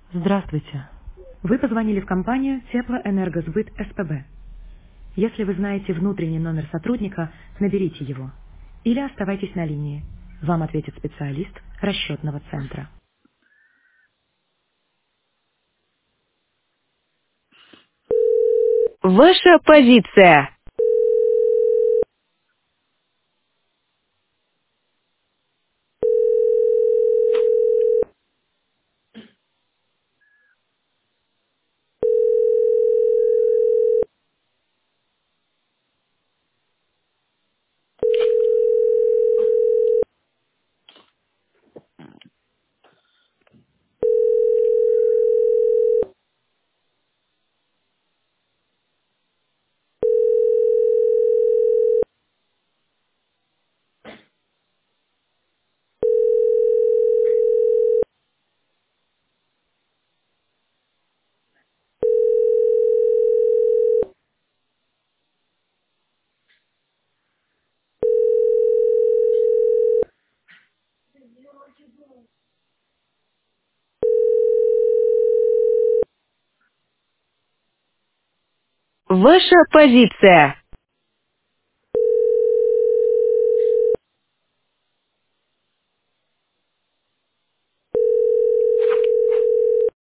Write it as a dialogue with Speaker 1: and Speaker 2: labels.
Speaker 1: Здравствуйте. Вы позвонили в компанию Теплоэнергосбыт СПБ. Если вы знаете внутренний номер сотрудника, наберите его. Или оставайтесь на линии. Вам ответит специалист расчетного центра.
Speaker 2: Ваша позиция. Ваша позиция.